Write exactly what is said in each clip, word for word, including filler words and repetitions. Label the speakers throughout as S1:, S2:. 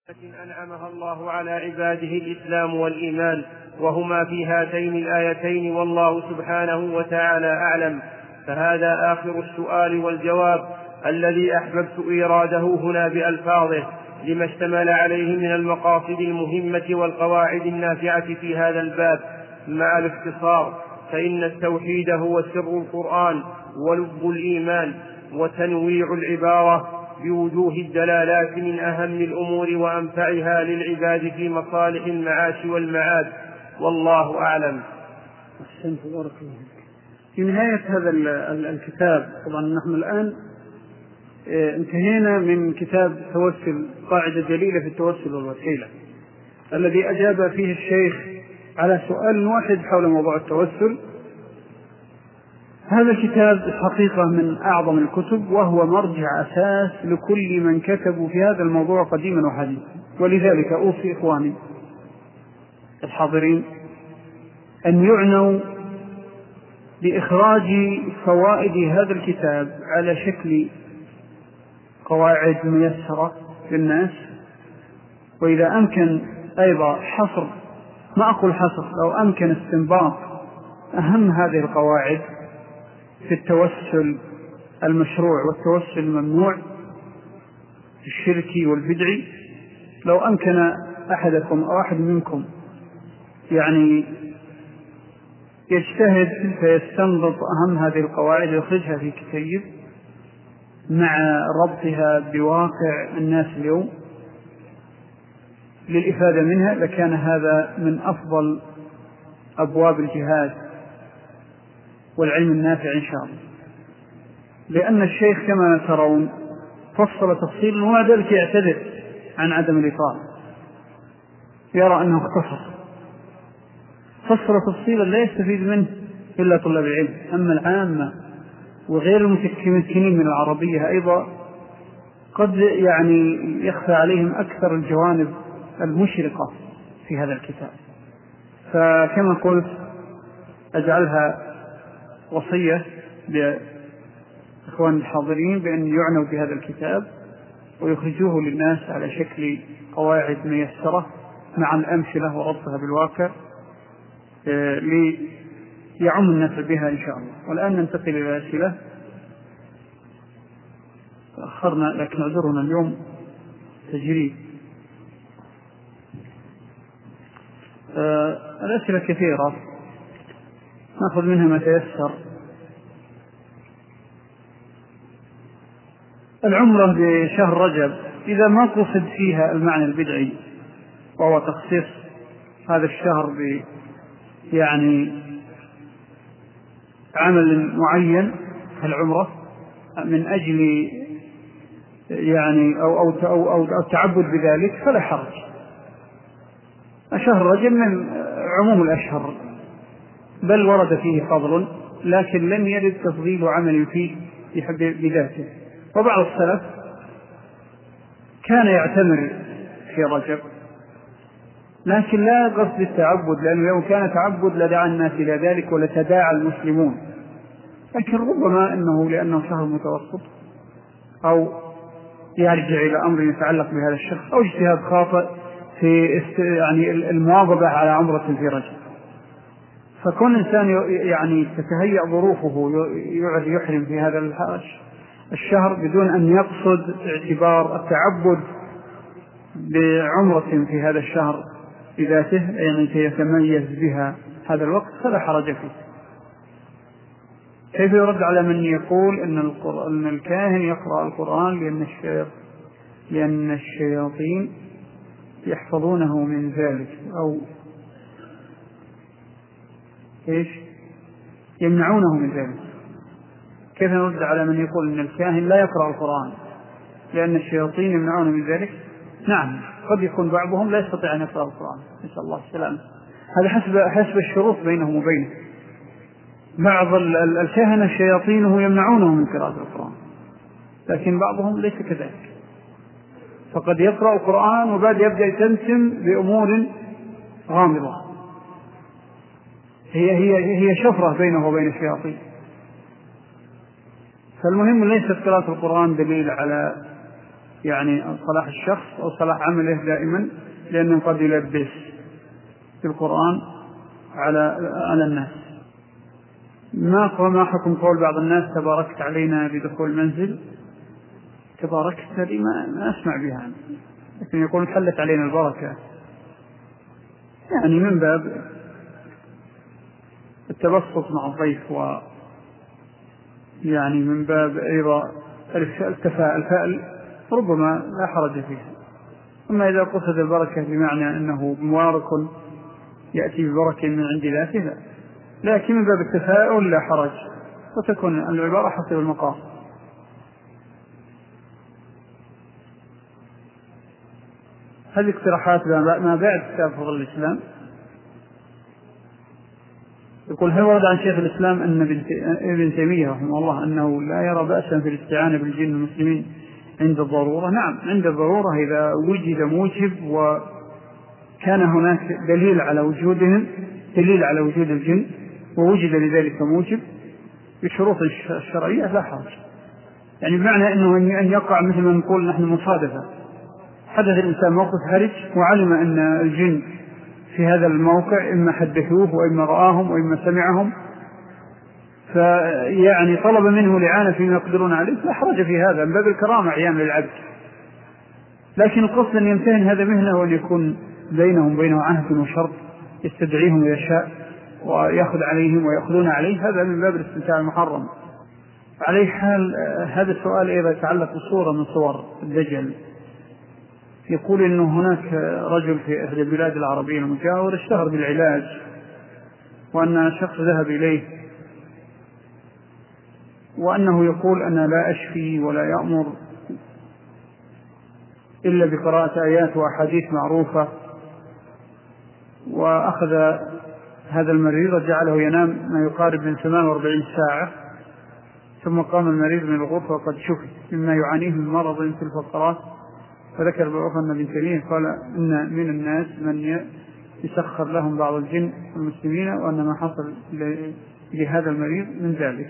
S1: أنعمها الله على عباده الإسلام والإيمان، وهما في هاتين الآيتين، والله سبحانه وتعالى أعلم. فهذا آخر السؤال والجواب الذي أحببت إيراده هنا بألفاظه لما اشتمل عليه من المقاصد المهمة والقواعد النافعة في هذا الباب مع الاختصار، فإن التوحيد هو سر القرآن ولب الإيمان وتنويع العبارة بوجوه الدلالات من أهم الأمور وأنفعها للعباد في مصالح المعاش والمعاد، والله أعلم.
S2: في نهاية هذا الكتاب، طبعا نحن الآن انتهينا من كتاب التوسل، قاعدة جليلة في التوسل والوسيلة، الذي أجاب فيه الشيخ على سؤال واحد حول موضوع التوسل. هذا الكتاب الحقيقة من أعظم الكتب، وهو مرجع أساس لكل من كتبوا في هذا الموضوع قديما وحديثا، ولذلك أوصي إخواني الحاضرين أن يعنوا بإخراج فوائد هذا الكتاب على شكل قواعد ميسرة للناس، وإذا أمكن أيضا حصر، ما أقول حصر، لو أمكن استنباط أهم هذه القواعد في التوسل المشروع والتوسل الممنوع الشركي والبدعي. لو أمكن أحدكم أو أحد منكم يعني يجتهد فيستنبط أهم هذه القواعد ويخرجها في كتيب مع ربطها بواقع الناس اليوم للإفادة منها، لكان هذا من أفضل أبواب الجهاد والعلم النافع إن شاء الله، لأن الشيخ كما ترون فصل تفصيلا، ومع ذلك يعتذر عن عدم الإطالة، يرى أنه اختصر، فصل تفصيلا لا يستفيد منه إلا طلاب العلم، أما العامة وغير المتمكنين من العربية أيضا قد يعني يخفى عليهم أكثر الجوانب المشرقة في هذا الكتاب. فكما قلت أجعلها وصية لإخوان الحاضرين بأن يعنوا بهذا الكتاب ويخرجوه للناس على شكل قواعد ميسرة مع الأمثلة وربطها بالواقع ليعم الناس بها إن شاء الله. والآن ننتقل إلى الأسئلة. تأخرنا لكن عذرنا اليوم تجريب. الأسئلة كثيرة نأخذ منها ما تيسر. العمرة بشهر رجب إذا ما قصد فيها المعنى البدعي وهو تخصيص هذا الشهر ب يعني عمل معين كالعمرة من أجل يعني أو أو أو أو, أو تعبد بذلك فلا حرج. شهر رجب من عموم الأشهر، بل ورد فيه فضل، لكن لم يرد تفضيل عمل فيه بذاته. وبعض السلف كان يعتمر في رجب لكن لا قصد التعبد، لأنه لو كان تعبد لدعا الناس إلى ذلك ولتداعى المسلمون، لكن ربما أنه لأنه شهر متوسط أو يرجع إلى أمر يتعلق بهذا الشخص أو اجتهاد خاطئ في يعني المواظبة على عمرة في رجب. فكون إنسان يعني تتهيأ ظروفه يحرم في هذا الشهر بدون أن يقصد اعتبار التعبد بعمرة في هذا الشهر بذاته يعني يتميز بها هذا الوقت فلا حرج فيه. كيف يرد على من يقول إن, إن الكاهن يقرأ القرآن لأن الشياطين, لأن الشياطين يحفظونه من ذلك أو إيش يمنعونه من ذلك؟ كيف نرد على من يقول إن الكاهن لا يقرأ القرآن لأن الشياطين يمنعونه من ذلك؟ نعم، قد يكون بعضهم لا يستطيع أن يقرأ القرآن، نسأل الله السلامة، هذا حسب حسب الشروط بينهم وبينه. بعض الكهنة شياطينه يمنعونه من قراءة القرآن، لكن بعضهم ليس كذلك، فقد يقرأ القرآن وبعد يبدأ يتمتم بأمور غامضة هي هي هي شفرة بينه وبين يعني صلاح الشخص أو صلاح عمله دائما، لأنه قد يلبس في القرآن على على الناس. ما ما حكم قول بعض الناس تباركت علينا بدخول المنزل؟ تباركت هذه ما, ما أسمع بها، لكن يقول حلت علينا البركة، يعني من باب التبسط مع الضيف، و يعني من باب أيضا التفاؤل ربما لا حرج فيها. أما إذا قصد البركة بمعنى أنه مبارك يأتي ببركة من عند ذاته لا، لكن من باب التفاؤل لا حرج، وتكون العبارة حسب المقام. هذه اقتراحات ما بعد كتاب فضل الإسلام. يقول هل ورد عن شيخ الإسلام أن ابن تيمية رحمه الله أنه لا يرى بأسا في الاستعانة بالجن المسلمين عند الضرورة؟ نعم، عند الضرورة إذا وجد موجب وكان هناك دليل على وجودهم، دليل على وجود الجن ووجد لذلك موجب بشروط الشرعية لا حرج. يعني بمعنى أنه أن يقع مثل ما نقول نحن مصادفة، حدث الإنسان موقف حرج وعلم أن الجن في هذا الموقع إما حدثوه وإما رآهم وإما سمعهم، فيعني طلب منه لعانة فيما يقدرون عليه، لا حرج في هذا من باب الكرامة عيان للعبد. لكن القصد أن يمتهن هذا مهنة وأن يكون بينهم بينه عهد وشرط يستدعيهم ويشاء ويأخذ عليهم ويأخذون عليه، هذا من باب الاستمتاع المحرم. عليه حال هذا السؤال أيضا يتعلق بصورة من صور الدجل. يقول إنه هناك رجل في أحد البلاد العربية المجاورة اشتهر بالعلاج، وأن شخص ذهب إليه وأنه يقول أنا لا أشفي ولا يأمر إلا بقراءة آيات وأحاديث معروفة، وأخذ هذا المريض وجعله ينام ما يقارب من ثمان وأربعين ساعة، ثم قام المريض من الغرفة وقد شفي مما يعانيه من مرض في الفقرات. فذكر بعض أن ابن تيمية قال إن من الناس من يسخر لهم بعض الجن المسلمين، وأن ما حصل لهذا المريض من ذلك.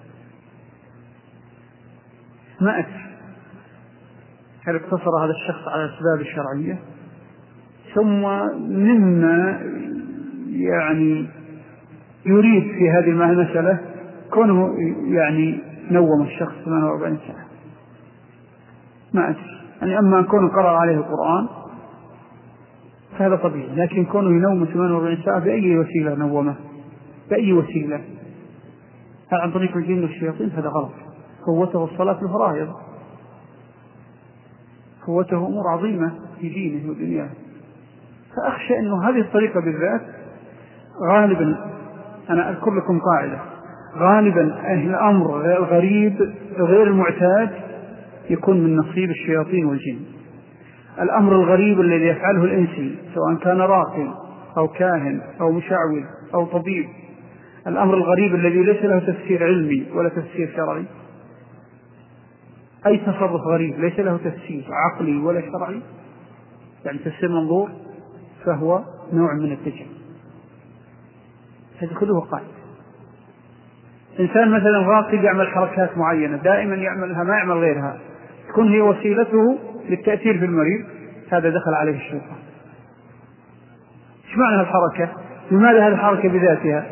S2: ما أدري هل اقتصر هذا الشخص على الأسباب الشرعية، ثم مما يعني يريد في هذه المسألة كونه يعني نوم الشخص ثمانية وأربعين ساعة، ما أدري. يعني أما كونه قرأ عليه القرآن فهذا طبيعي، لكن كونه ينوم ثمانية وأربعين ساعة بأي وسيلة نومه، بأي وسيلة، هل عن طريق الجن والشياطين؟ هذا غلط. قوته الصلاة في الفرائض، قوته أمور عظيمة في دينه ودنياه. فأخشى أنه هذه الطريقة بالذات غالبا، أنا أذكر لكم قاعدة، غالبا أهل الأمر الغريب غير المعتاد يكون من نصيب الشياطين والجن. الأمر الغريب الذي يفعله الإنسي سواء كان راقي أو كاهن أو مشعوذ أو طبيب، الأمر الغريب الذي ليس له تفسير علمي ولا تفسير شرعي، أي تصرف غريب ليس له تفسير عقلي ولا شرعي، يعني تفسير منظور، فهو نوع من الدجل. هذا كله قاعدة. إنسان مثلا راقي يعمل حركات معينة دائما يعملها ما يعمل غيرها، تكون هي وسيلته للتأثير في المريض، هذا دخل عليه الشيطان. ايش معنى الحركة؟ لماذا هذه الحركة بذاتها؟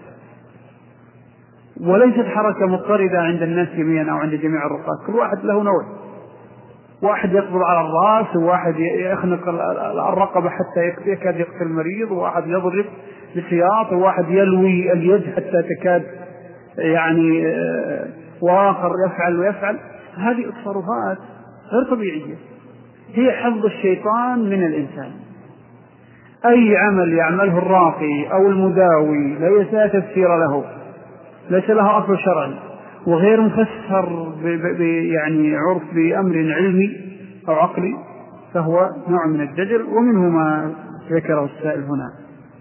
S2: وليست حركة مضطردة عند الناس جميعا أو عند جميع الرقاة، كل واحد له نوع، واحد يقبض على الرأس، وواحد يخنق الرقبة حتى يكاد يقتل المريض، وواحد يضرب بسياط، وواحد يلوي اليد حتى تكاد يعني، وآخر يفعل ويفعل. هذه التصرفات غير طبيعية، هي حظ الشيطان من الإنسان. أي عمل يعمله الراقي أو المداوي ليس تفسير له، ليس له أصل شرعي، وغير مفسر يعني عرف بأمر علمي أو عقلي، فهو نوع من الدجل، ومنه ما ذكره السائل هنا.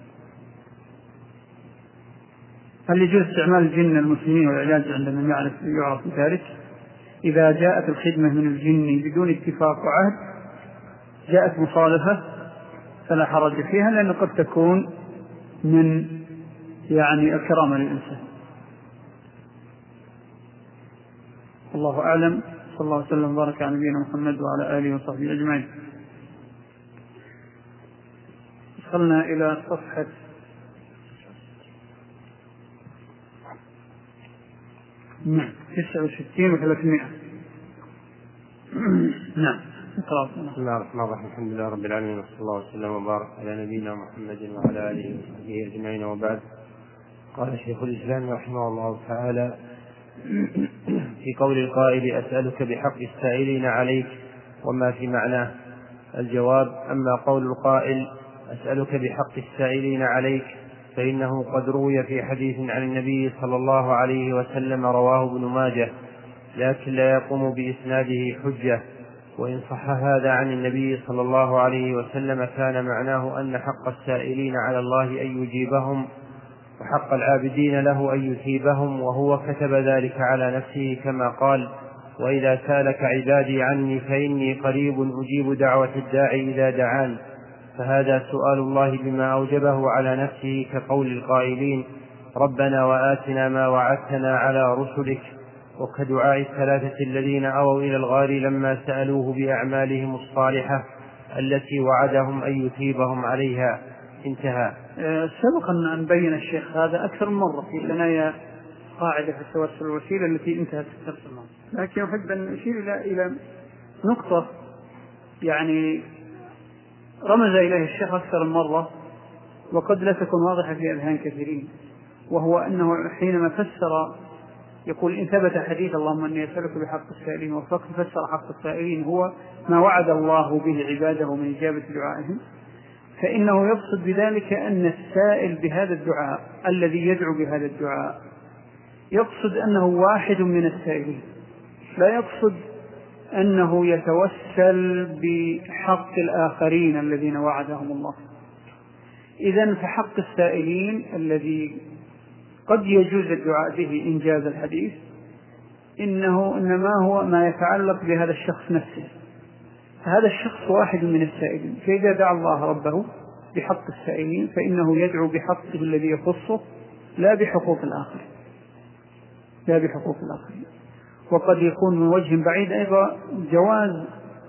S2: هل يجوز استعمال الجن المسلمين والعلاج عندما يعرف يعرف ذلك؟ إذا جاءت الخدمة من الجن بدون اتفاق وعهد، جاءت مصادفة، فلا حرج فيها، لأن قد تكون من يعني الكرامة للإنسان. الله أعلم. صلى الله عليه وسلم وبارك على نبينا محمد وعلى آله وصحبه أجمعين. وصلنا إلى صفحة تسعة وستين وثلاثمائة. نعم.
S1: بسم الله الرحمن الرحيم. الحمد لله رب العالمين، وصلى الله وسلم وبارك على نبينا محمد وعلى آله وصحبه أجمعين، وبعد. قال شيخ الإسلام رحمه الله تعالى في قول القائل: أسألك بحق السائلين عليك، وما في معناه. الجواب: أما قول القائل أسألك بحق السائلين عليك فإنه قد روي في حديث عن النبي صلى الله عليه وسلم رواه ابن ماجه، لكن لا يقوم بإسناده حجة، وإن صح هذا عن النبي صلى الله عليه وسلم كان معناه أن حق السائلين على الله أن يجيبهم، وحق العابدين له أن يثيبهم، وهو كتب ذلك على نفسه كما قال: وإذا سالك عبادي عني فإني قريب أجيب دعوة الداعي إذا دعان. فهذا سؤال الله بما أوجبه على نفسه، كقول القائلين: ربنا وآتنا ما وعدتنا على رسلك، وكدعاء الثلاثة الذين أووا إلى الغار لما سألوه بأعمالهم الصالحة التي وعدهم أن يثيبهم عليها. انتهى.
S2: سبق أن بين الشيخ هذا أكثر من مرة في ثنايا قاعدة في التوسل الوسيلة التي انتهت في الدرس الماضي، لكن أحب أن أشير إلى نقطة يعني رمز إليه الشيخ أكثر من مرة وقد لا تكون واضحة في أذهان كثيرين، وهو أنه حينما فسر يقول: إن ثبت حديث اللهم أني أسألك بحق السائلين، وفقط فسر حق السائلين هو ما وعد الله به عباده من إجابة دعائهم، فإنه يقصد بذلك أن السائل بهذا الدعاء الذي يدعو بهذا الدعاء يقصد أنه واحد من السائلين، لا يقصد أنه يتوسل بحق الآخرين الذين وعدهم الله. إذن فحق السائلين الذي قد يجوز الدعاء به إنجاز الحديث إنه إنما هو ما يتعلق بهذا الشخص نفسه، فهذا الشخص واحد من السائلين، فإذا دعا الله ربه بحق السائلين فإنه يدعو بحقه الذي يخصه لا بحقوق الآخرين لا بحقوق الآخرين. وقد يكون من وجه بعيد أيضا جواز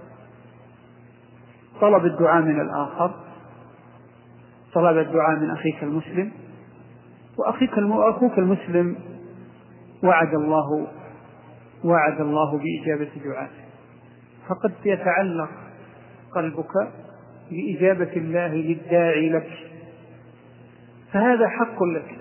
S2: طلب الدعاء من الآخر، طلب الدعاء من أخيك المسلم، وأخيك أخوك المسلم وعد الله وعد الله بإجابة دعائه، فقد يتعلق قلبك بإجابة الله للداعي لك، فهذا حق لك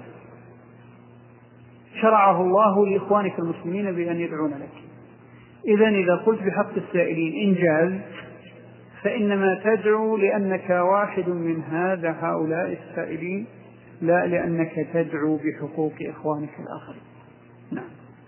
S2: شرعه الله لإخوانك المسلمين بأن يدعون لك. إذن إذا قلت بحق السائلين إنجاز، فإنما تدعو لأنك واحد من هذا هؤلاء السائلين، لا لأنك تدعو بحقوق إخوانك الآخرين. نعم.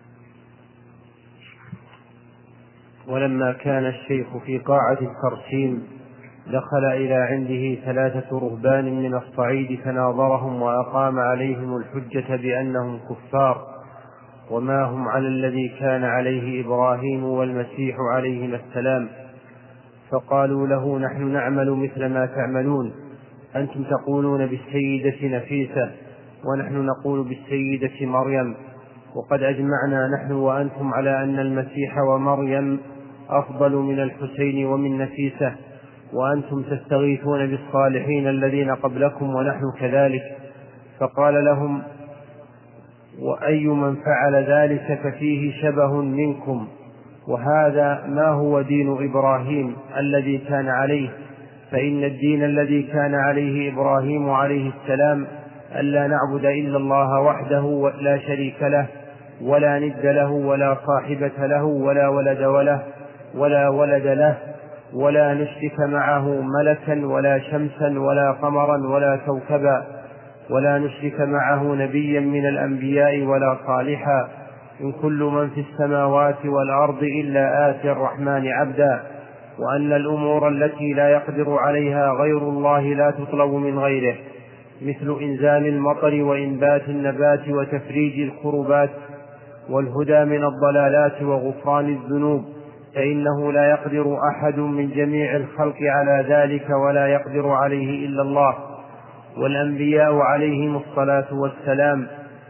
S1: ولما كان الشيخ في قاعة الترسيم دخل إلى عنده ثلاثة رهبان من الصعيد فناظرهم وأقام عليهم الحجة بأنهم كفار، وما هم على الذي كان عليه إبراهيم والمسيح عليهما السلام، فقالوا له: نحن نعمل مثل ما تعملون، أنتم تقولون بالسيدة نفيسة ونحن نقول بالسيدة مريم، وقد أجمعنا نحن وأنتم على أن المسيح ومريم أفضل من الحسين ومن نفيسة، وأنتم تستغيثون بالصالحين الذين قبلكم ونحن كذلك. فقال لهم: وأي من فعل ذلك ففيه شبه منكم، وهذا ما هو دين إبراهيم الذي كان عليه، فإن الدين الذي كان عليه إبراهيم عليه السلام ألا نعبد إلا الله وحده لا شريك له، ولا ند له، ولا صاحبة له، ولا ولد وله ولا ولد له، ولا نشرك معه ملكا ولا شمسا ولا قمرا ولا كوكبا، ولا نشرك معه نبيا من الأنبياء ولا صالحا، إن كل من في السماوات والأرض إلا آتي الرحمن عبدا، وأن الأمور التي لا يقدر عليها غير الله لا تطلب من غيره، مثل إنزال المطر وإنبات النبات وتفريج الكربات والهدى من الضلالات وغفران الذنوب، فإنه لا يقدر أحد من جميع الخلق على ذلك ولا يقدر عليه إلا الله، والأنبياء عليهم الصلاة والسلام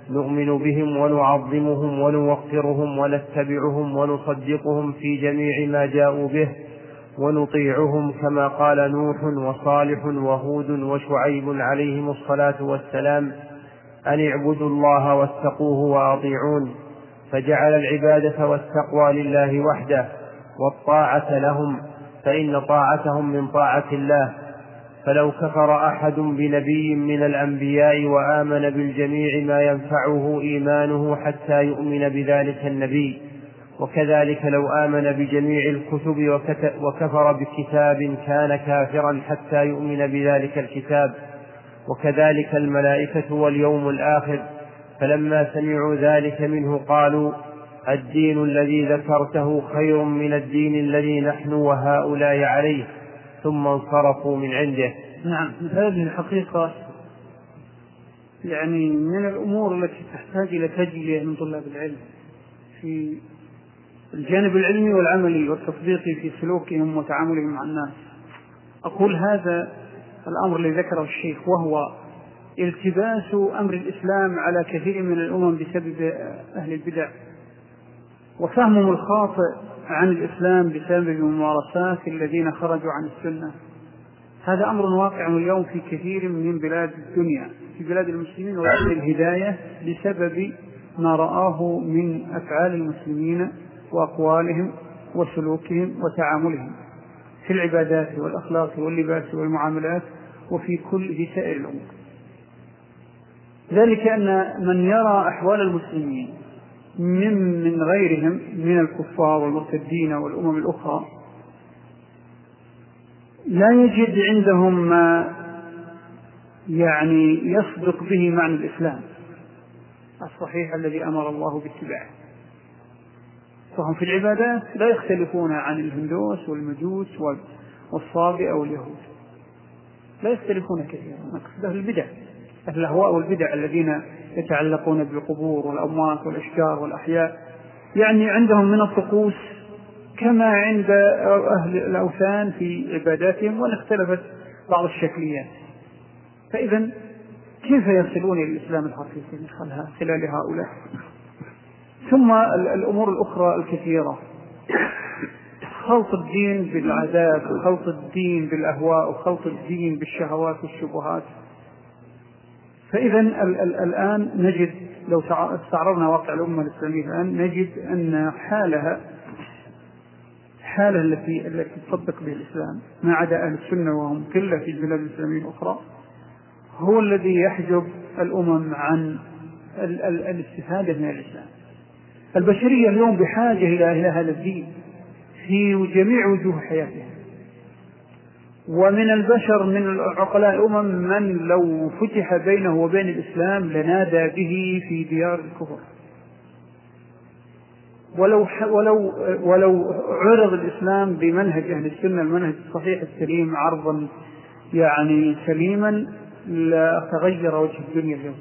S1: نؤمن بهم ونعظمهم ونوقرهم ونتبعهم ونصدقهم في جميع ما جاءوا به، ونطيعهم كما قال نوح وصالح وهود وشعيب عليهم الصلاة والسلام أن اعبدوا الله واتقوه وأطيعون، فجعل العبادة والتقوى لله وحده والطاعة لهم، فإن طاعتهم من طاعة الله. فلو كفر أحد بنبي من الأنبياء وآمن بالجميع ما ينفعه إيمانه حتى يؤمن بذلك النبي، وكذلك لو آمن بجميع الكتب وكفر بكتاب كان كافرا حتى يؤمن بذلك الكتاب، وكذلك الملائكة واليوم الآخر. فلما سمعوا ذلك منه قالوا الدين الذي ذكرته خير من الدين الذي نحن وهؤلاء عليه، ثم انصرفوا من عنده.
S2: نعم، هذه الحقيقة يعني من الأمور التي تحتاج إلى تجلية من طلاب العلم في الجانب العلمي والعملي والتطبيقي في سلوكهم وتعاملهم مع الناس. أقول هذا الأمر الذي ذكره الشيخ، وهو التباس أمر الإسلام على كثير من الأمم بسبب أهل البدع، وفهمهم الخاطئ عن الإسلام بسبب الممارسات الذين خرجوا عن السنة. هذا أمر واقع اليوم في كثير من بلاد الدنيا، في بلاد المسلمين وأهل الهداية، بسبب ما رآه من أفعال المسلمين وأقوالهم وسلوكهم وتعاملهم في العبادات والأخلاق واللباس والمعاملات وفي كل في سائر الأمور. ذلك أن من يرى أحوال المسلمين من من غيرهم من الكفار والمرتدين والأمم الأخرى لا يجد عندهم ما يعني يصدق به معنى الإسلام الصحيح الذي أمر الله باتباعه. فهم في العبادات لا يختلفون عن الهندوس والمجوس والصابئة واليهود، لا يختلفون كثيرا. نقصد أهل البدع، أهل الأهواء والبدع الذين يتعلقون بالقبور والأموات والأشجار والأحياء، يعني عندهم من الطقوس كما عند أهل الأوثان في عباداتهم، وإن اختلفت بعض الشكليات. فإذا كيف يصلون إلى الإسلام الحقيقي من خلال هؤلاء؟ ثم الأمور الأخرى الكثيرة، خلط الدين بالعادات وخلط الدين بالأهواء وخلط الدين بالشهوات والشبهات. فإذا الآن نجد لو استعرضنا واقع الأمة الإسلامية الآن نجد أن حالها حالها التي التي تطبق به الإسلام ما عدا أهل السنة وهم كلها في البلاد الإسلامية الأخرى هو الذي يحجب الأمم عن الاستفادة من الإسلام. البشرية اليوم بحاجة إلى هذا الدين في جميع وجوه حياتها، ومن البشر من عقلاء الأمم من لو فتح بينه وبين الإسلام لنادى به في ديار الكفر، ولو ولو ولو عرض الإسلام بمنهج أهل السنة المنهج الصحيح السليم عرضا يعني سليما لا تغير وجه الدنيا اليوم.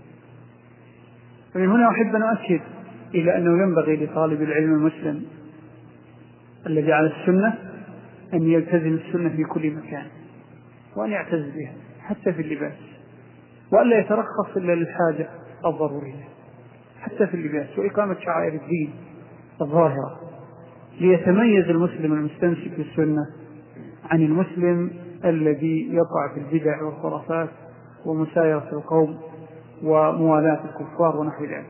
S2: فمن هنا أحب أن أؤكد إلى أنه ينبغي لطالب العلم المسلم الذي على السنة أن يلتزم السنة في كل مكان، وأن يعتز بها حتى في اللباس، وأن لا يترخص إلا للحاجة الضرورية حتى في اللباس، وإقامة شعائر الدين الظاهرة، ليتميز المسلم المستمسك بالسنة عن المسلم الذي يقع في البدع والخرافات ومسايرة القوم وموالاة الكفار ونحو ذلك.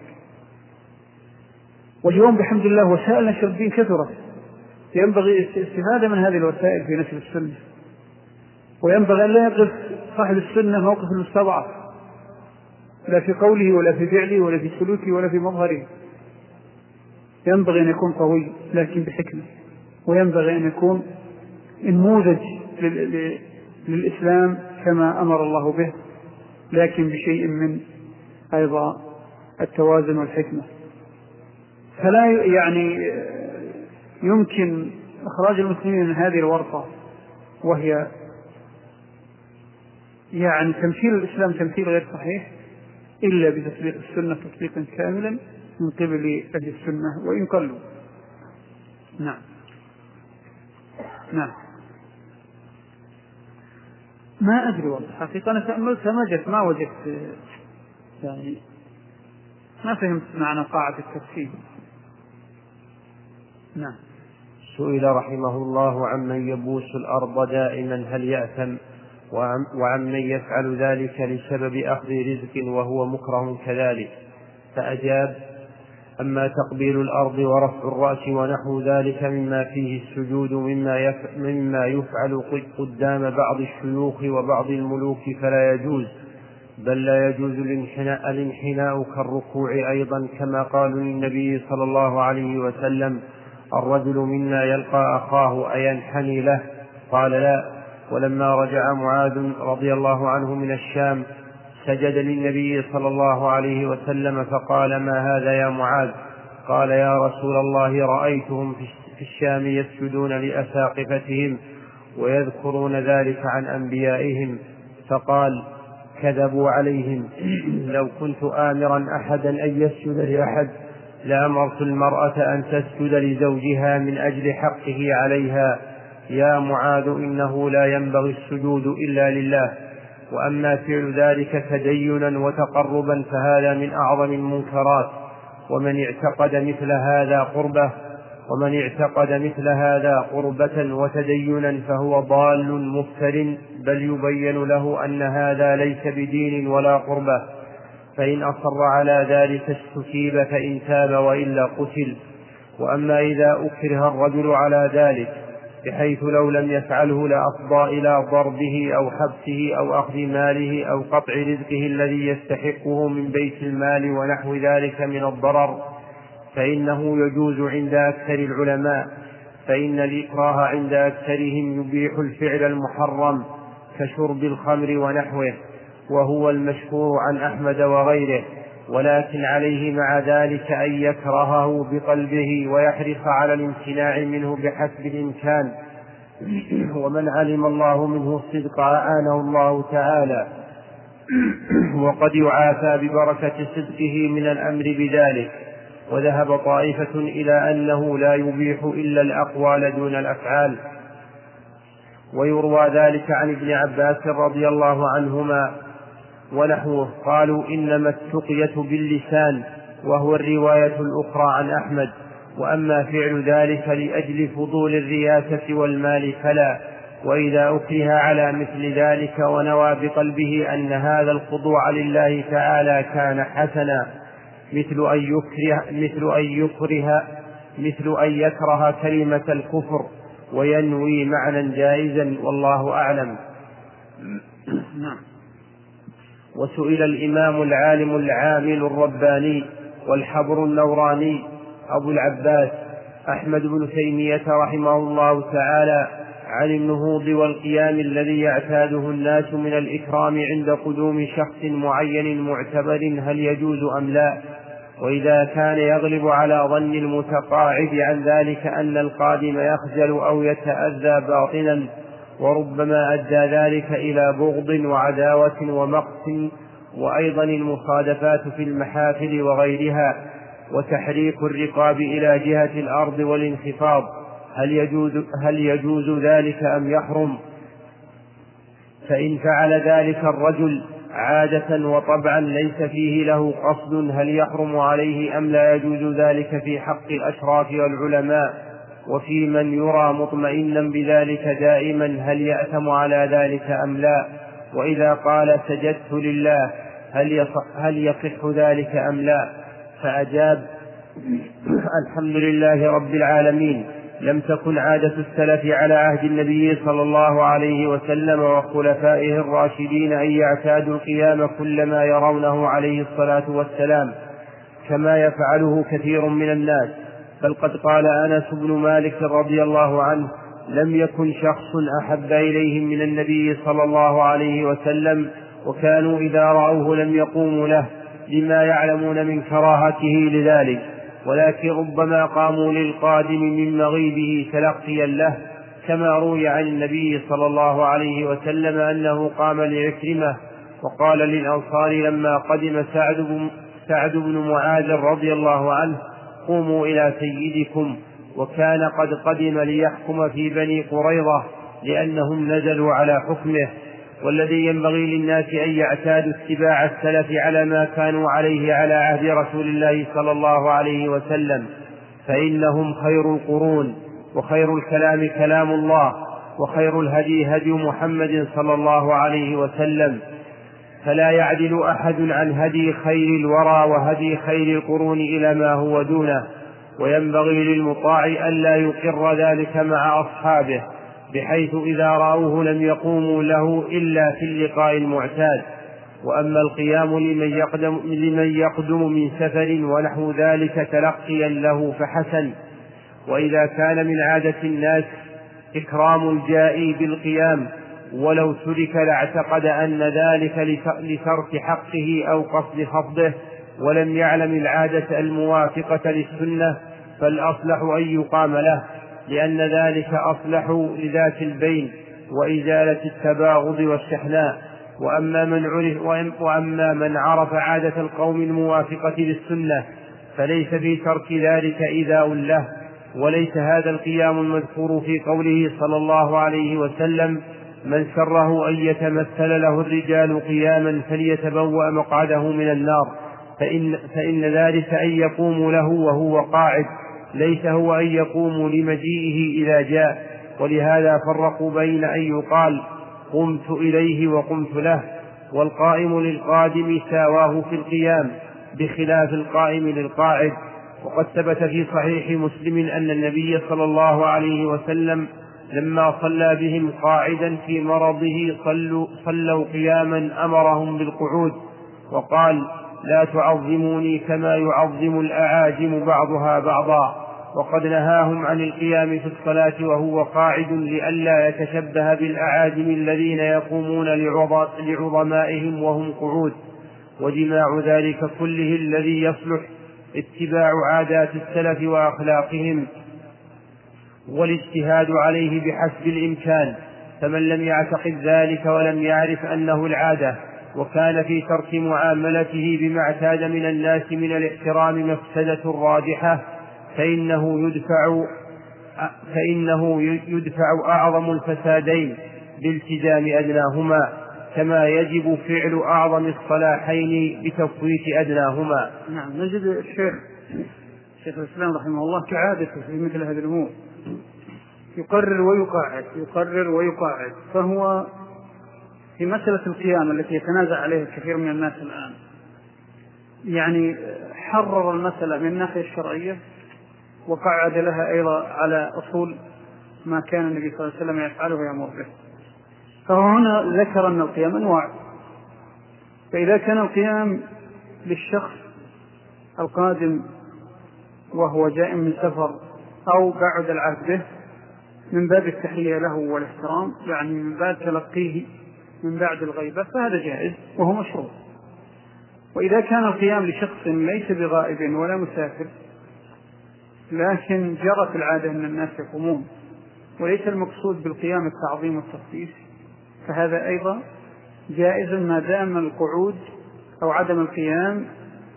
S2: واليوم بحمد الله وسائل نشر الدين كثرت، ينبغي الاستفادة من هذه الوسائل في نشر السنة، وينبغي أن لا يقف صاحب السنة موقف المستضعف لا في قوله ولا في فعله ولا في سلوكه ولا في مظهره. ينبغي أن يكون قوي لكن بحكمة، وينبغي أن يكون نموذج للإسلام كما أمر الله به، لكن بشيء من أيضا التوازن والحكمة. فلا يعني يمكن إخراج المسلمين من هذه الورطة، وهي يعني تمثيل الإسلام تمثيل غير صحيح، إلا بتطبيق السنة تطبيقا كاملا من قبل أهل السنة وإن قلوا. نعم نعم ما أدري والله حقيقة، أنا تأملت ما جت ما وجدت يعني ما فهمت معنى طاعة التكفير. نعم.
S1: سئل رحمه الله عمن يبوس الأرض دائما هل يأثم، وعمن يفعل ذلك لسبب أخذ رزق وهو مكره كذلك، فأجاب: أما تقبيل الأرض ورفع الرأس ونحو ذلك مما فيه السجود مما يفعل قدام بعض الشيوخ وبعض الملوك فلا يجوز، بل لا يجوز الانحناء, الانحناء كالركوع أيضا، كما قال للنبي صلى الله عليه وسلم: الرجل منا يلقى أخاه أينحني له؟ قال: لا. ولما رجع معاذ رضي الله عنه من الشام سجد للنبي صلى الله عليه وسلم فقال: ما هذا يا معاذ؟ قال: يا رسول الله، رأيتهم في الشام يسجدون لأساقفتهم ويذكرون ذلك عن أنبيائهم. فقال: كذبوا عليهم. لو كنت آمرا أحدا أن يسجد لأحد لأمرت المرأة أن تسجد لزوجها من أجل حقه عليها. يا معاذ، إنه لا ينبغي السجود إلا لله، وأما فعل ذلك تدينا وتقربا فهذا من أعظم المنكرات، ومن اعتقد مثل هذا قربة ومن اعتقد مثل هذا قربة وتدينا فهو ضال مفتر، بل يبين له أن هذا ليس بدين ولا قربة، فإن أصر على ذلك استتيب فإن تاب وإلا قتل. وأما إذا أكره الرجل على ذلك بحيث لو لم يفعله لأفضى إلى ضربه أو حبسه أو أخذ ماله أو قطع رزقه الذي يستحقه من بيت المال ونحو ذلك من الضرر، فإنه يجوز عند أكثر العلماء، فإن الإكراه عند أكثرهم يبيح الفعل المحرم كشرب الخمر ونحوه، وهو المشهور عن أحمد وغيره، ولكن عليه مع ذلك أن يكرهه بقلبه ويحرص على الامتناع منه بحسب الإمكان، ومن علم الله منه الصدق أعانه الله تعالى، وقد يعافى ببركة صدقه من الأمر بذلك. وذهب طائفة إلى أنه لا يبيح إلا الأقوال دون الأفعال، ويروى ذلك عن ابن عباس رضي الله عنهما ونحوه، قالوا: إنما التقية باللسان، وهو الرواية الأخرى عن أحمد، وأما فعل ذلك لأجل فضول الرياسة والمال فلا. وإذا أكره على مثل ذلك ونوى بقلبه أن هذا الخضوع لله تعالى كان حسنا، مثل أن يكره مثل أن يكره مثل أن يكره كلمة الكفر وينوي معنى جائزا، والله أعلم.
S2: نعم.
S1: وسئل الإمام العالم العامل الرباني والحبر النوراني أبو العباس أحمد بن تيمية رحمه الله تعالى عن النهوض والقيام الذي يعتاده الناس من الإكرام عند قدوم شخص معين معتبر هل يجوز أم لا، وإذا كان يغلب على ظن المتقاعد عن ذلك أن القادم يخجل أو يتأذى باطنا، وربما أدى ذلك إلى بغض وعداوة ومقت، وأيضا المصادفات في المحافل وغيرها، وتحريك الرقاب إلى جهة الأرض والانخفاض، هل يجوز, هل يجوز ذلك أم يحرم؟ فإن فعل ذلك الرجل عادة وطبعا ليس فيه له قصد هل يحرم عليه أم لا يجوز ذلك في حق الأشراف والعلماء؟ وفي من يرى مطمئنا بذلك دائما هل يأثم على ذلك أم لا؟ وإذا قال سجدت لله هل يصح, هل يصح ذلك أم لا؟ فأجاب: الحمد لله رب العالمين، لم تكن عادة السلف على عهد النبي صلى الله عليه وسلم وخلفائه الراشدين أن يعتادوا القيام كلما يرونه عليه الصلاة والسلام كما يفعله كثير من الناس، بل قد قال أنس بن مالك رضي الله عنه: لم يكن شخص أحب إليهم من النبي صلى الله عليه وسلم، وكانوا إذا رأوه لم يقوموا له لما يعلمون من كراهته لذلك، ولكن ربما قاموا للقادم من مغيبه تلقيا له، كما روي عن النبي صلى الله عليه وسلم أنه قام لعكرمة وقال للأنصار لما قدم سعد بن, سعد بن معاذ رضي الله عنه: قوموا إلى سيدكم، وكان قد قدم ليحكم في بني قريظة لأنهم نزلوا على حكمه، والذي ينبغي للناس أن يعتادوا اتباع السلف على ما كانوا عليه على عهد رسول الله صلى الله عليه وسلم، فإنهم خير القرون، وخير الكلام كلام الله، وخير الهدي هدي محمد صلى الله عليه وسلم، فلا يعدل أحد عن هدي خير الورى وهدي خير القرون إلى ما هو دونه. وينبغي للمطاع ألا يقر ذلك مع أصحابه، بحيث إذا رأوه لم يقوموا له إلا في اللقاء المعتاد. وأما القيام لمن يقدم, لمن يقدم من سفر ونحو ذلك تلقيا له فحسن. وإذا كان من عادة الناس إكرام الجائي بالقيام ولو ترك لاعتقد أن ذلك لترك حقه أو قصد خفضه، ولم يعلم العادة الموافقة للسنة، فالأصلح أن يقام له، لأن ذلك أصلح لذات البين وإزالة التباغض والشحناء. وأما من عرف, وأما من عرف عادة القوم الموافقة للسنة فليس في ترك ذلك إيذاء له. وليس هذا القيام المذكور في قوله صلى الله عليه وسلم: من سره أن يتمثل له الرجال قياما فليتبوأ مقعده من النار، فإن, فإن ذلك أن يقوم له وهو قاعد، ليس هو أن يقوم لمجيئه إذا جاء. ولهذا فرقوا بين أن يقال قمت إليه وقمت له، والقائم للقادم ساواه في القيام، بخلاف القائم للقاعد. وقد ثبت في صحيح مسلم أن النبي صلى الله عليه وسلم لما صلى بهم قاعدا في مرضه صلوا, صلوا قياما أمرهم بالقعود، وقال: لا تعظموني كما يعظم الأعاجم بعضها بعضا. وقد نهاهم عن القيام في الصلاة وهو قاعد لئلا يتشبه بالأعاجم الذين يقومون لعظمائهم وهم قعود. وجماع ذلك كله الذي يصلح اتباع عادات السلف وأخلاقهم والاجتهاد عليه بحسب الإمكان. فمن لم يعتقد ذلك ولم يعرف أنه العادة، وكان في ترك معاملته بما اعتاد من الناس من الاحترام مفسدة راجحة، فإنه يدفع, فإنه يدفع أعظم الفسادين بالتزام أدناهما، كما يجب فعل أعظم الصلاحين بتفويت أدناهما.
S2: نعم. نجد الشيخ شيخ الإسلام رحمه الله كعادته في مثل هذه الأمور يقرر ويقاعد يقرر ويقاعد. فهو في مسألة القيام التي يتنازع عليها الكثير من الناس الآن، يعني حرر المسألة من الناحية الشرعية وقعد لها أيضا على أصول ما كان النبي صلى الله عليه وسلم يفعله ويأمر به. فهنا ذكر أن القيام أنواع. فإذا كان القيام للشخص القادم وهو جاء من سفر أو بعد العهد به من باب التحية له والاحترام، يعني من باب تلقيه من بعد الغيبة، فهذا جائز وهو مشروع. وإذا كان القيام لشخص ليس بغائب ولا مسافر لكن جرت العادة أن الناس يقومون وليس المقصود بالقيام التعظيم والتخصيص، فهذا أيضا جائز ما دام القعود أو عدم القيام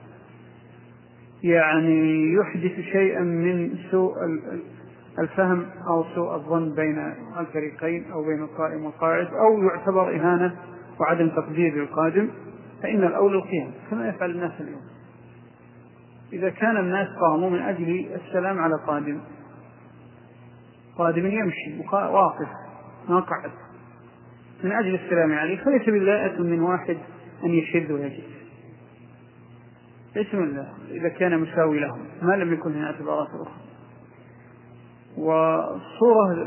S2: يعني يحدث شيئا من سوء الفهم أو سوء الظن بين الفريقين أو بين القائم والقاعد، أو يعتبر إهانة وعدم تقدير للقادم، فإن الأولى القيام كما يفعل الناس اليوم. إذا كان الناس قاموا من أجل السلام على قادم قادم يمشي واقف ما قعد من أجل السلام عليه، فليس بالله من واحد أن يشد ويجلس، ليس من الله إذا كان مساوي لهم ما لم يكن هنا اعتبارات أخرى. والصورة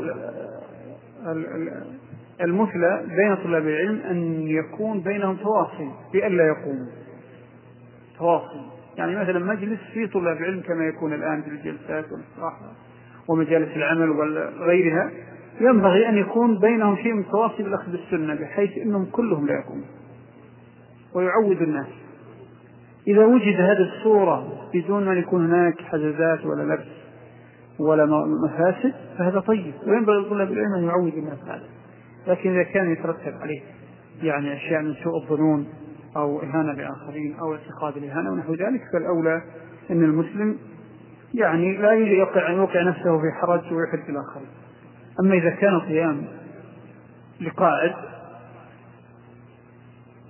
S2: المثلى بين طلاب العلم أن يكون بينهم تواصل بألا يقوموا تواصل، يعني مثلا مجلس في طلاب العلم كما يكون الآن في الجلسات والاستراحة ومجالس العمل وغيرها، ينبغي أن يكون بينهم شيء من تواصل بالأخذ بالسنة بحيث أنهم كلهم لا يقومون ويعود الناس. إذا وجد هذه الصورة بدون أن يكون هناك حزازات ولا لبس ولا مفاسد فهذا طيب، وينبغي لطلاب العلم أن يعود الناس هذا. لكن إذا كان يترتب عليه يعني أشياء من سوء الظنون أو إهانة لآخرين أو اعتقاد الإهانة ونحو ذلك، فالأولى أن المسلم يعني لا يوقع, يوقع نفسه في حرج ويحد الآخرين. أما إذا كان قيام لقاعد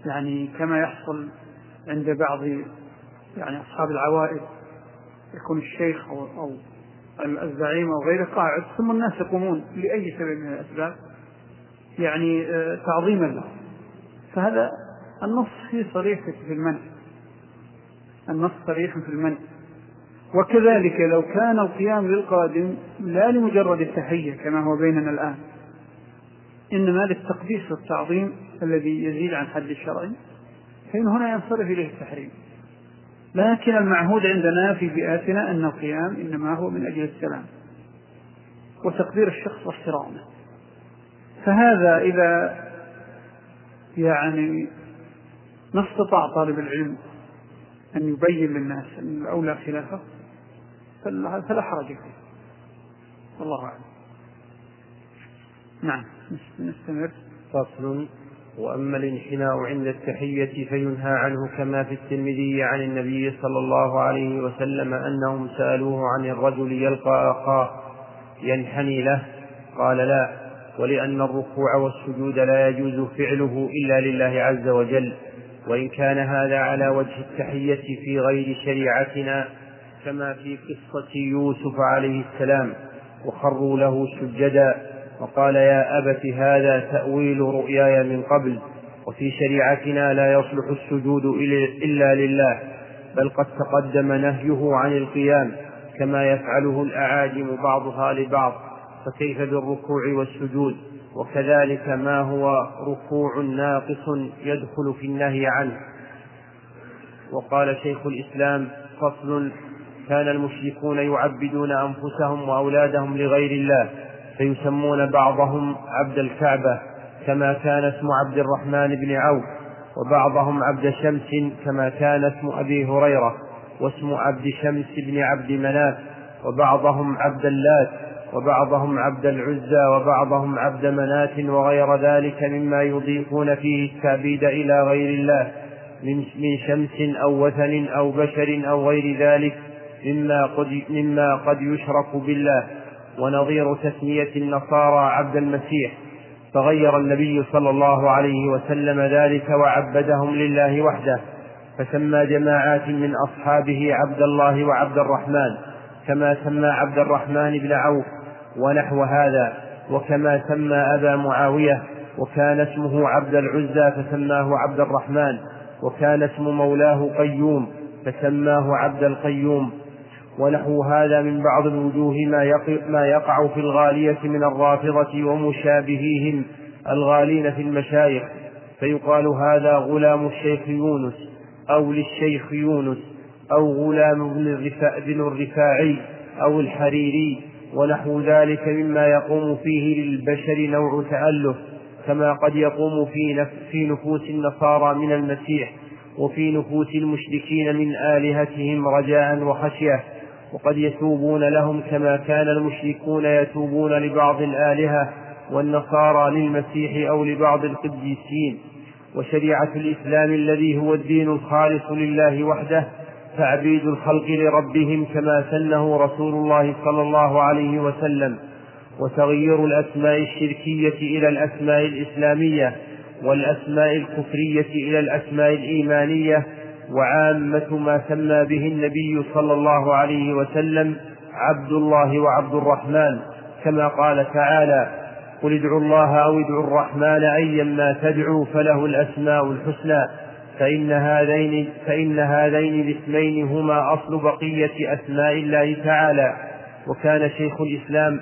S2: يعني كما يحصل عند بعض يعني أصحاب العوائد، يكون الشيخ أو, أو الزعيم أو غيره قاعد ثم الناس يقومون لأي سبب من الأسباب يعني تعظيما له، فهذا النص فيه صريح في المنع، النص صريح في المنع. وكذلك لو كان القيام للقادم لا لمجرد التحية كما هو بيننا الآن، إنما للتقديس والتعظيم الذي يزيد عن حد الشرع، فإن هنا ينصرف إليه التحريم. لكن المعهود عندنا في بيئاتنا أن القيام إنما هو من أجل السلام وتقدير الشخص واحترامه. فهذا إذا يعني ما استطاع طالب العلم أن يبين للناس أن الأولى خلافه فلا حرج فيه، والله أعلم. نعم نستمر.
S1: فصل: وأما الانحناء عند التحية فينهى عنه، كما في الترمذي عن النبي صلى الله عليه وسلم أنهم سألوه عن الرجل يلقى أخاه ينحني له قال لا، ولأن الركوع والسجود لا يجوز فعله إلا لله عز وجل، وإن كان هذا على وجه التحية في غير شريعتنا كما في قصة يوسف عليه السلام وخروا له سجدا وقال يا أبت هذا تأويل رؤياي من قبل، وفي شريعتنا لا يصلح السجود إلا لله، بل قد تقدم نهيه عن القيام كما يفعله الأعاجم بعضها لبعض، فكيف بالركوع والسجود؟ وكذلك ما هو ركوع ناقص يدخل في النهي عنه. وقال شيخ الإسلام: فصل: كان المشركون يعبدون أنفسهم وأولادهم لغير الله، فيسمون بعضهم عبد الكعبة كما كان اسم عبد الرحمن بن عوف، وبعضهم عبد شمس كما كان اسم أبي هريرة واسم عبد شمس بن عبد مناف، وبعضهم عبد اللات، وبعضهم عبد العزى، وبعضهم عبد منات، وغير ذلك مما يضيفون فيه التعبيد إلى غير الله من شمس أو وثن أو بشر أو غير ذلك مما قد, مما قد يشرك بالله. ونظير تسمية النصارى عبد المسيح، فغير النبي صلى الله عليه وسلم ذلك وعبدهم لله وحده، فسمى جماعات من أصحابه عبد الله وعبد الرحمن كما سمى عبد الرحمن بن عوف ونحو هذا، وكما سمى أبا معاوية وكان اسمه عبد العزى فسماه عبد الرحمن، وكان اسم مولاه قيوم فسماه عبد القيوم، ونحو هذا من بعض الوجوه ما يقع في الغالية من الرافضة ومشابهيهم الغالين في المشايخ، فيقال هذا غلام الشيخ يونس أو للشيخ يونس أو غلام بن الرفاعي أو الحريري ونحو ذلك مما يقوم فيه للبشر نوع تألف، كما قد يقوم في نفوس النصارى من المسيح، وفي نفوس المشركين من آلهتهم رجاء وخشية، وقد يتوبون لهم كما كان المشركون يتوبون لبعض الآلهة والنصارى للمسيح أو لبعض القديسين. وشريعة الإسلام الذي هو الدين الخالص لله وحده تعبيد الخلق لربهم كما سنه رسول الله صلى الله عليه وسلم، وتغيير الأسماء الشركية إلى الأسماء الإسلامية، والأسماء الكفرية إلى الأسماء الإيمانية، وعامة ما سمى به النبي صلى الله عليه وسلم عبد الله وعبد الرحمن، كما قال تعالى: قل ادعوا الله أو ادعوا الرحمن أيما تدعوا فله الأسماء الحسنى، فإن هذين, فإن هذين الاسمين هما أصل بقية أسماء الله تعالى. وكان شيخ الإسلام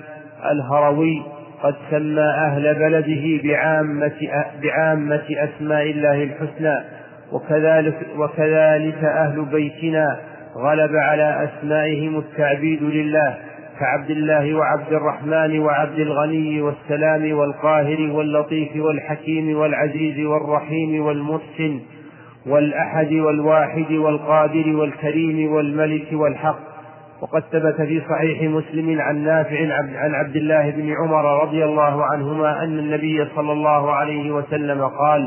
S1: الهروي قد سمى أهل بلده بعامة, بعامة أسماء الله الحسنى، وكذلك, وكذلك أهل بيتنا غلب على أسمائهم التعبيد لله كعبد الله وعبد الرحمن وعبد الغني والسلام والقاهر واللطيف والحكيم والعزيز والرحيم والمحسن والأحد والواحد والقادر والكريم والملك والحق. وقد ثبت في صحيح مسلم عن نافع عن عبد الله بن عمر رضي الله عنهما أن النبي صلى الله عليه وسلم قال: